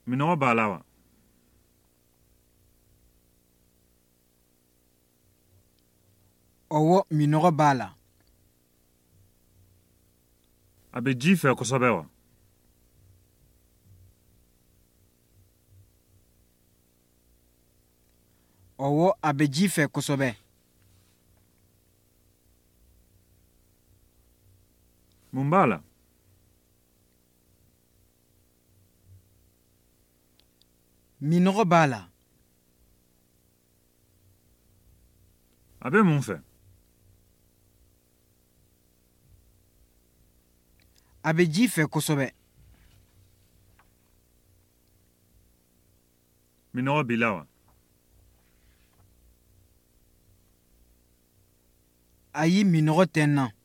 Minɔgɔ b'a la wa? Ɔwɔ minɔgɔ b'a la. A bɛ ji fɛ kosɛbɛ wa? Ɔwɔ a bɛ ji fɛ kosɛbɛ. Mun b'a la? Minɔgɔ b'a la. A bɛ mun fɛ? A bɛ ji fɛ kosɛbɛ. Minɔgɔ b'i la wa? Ayi, minɔgɔ tɛ n na.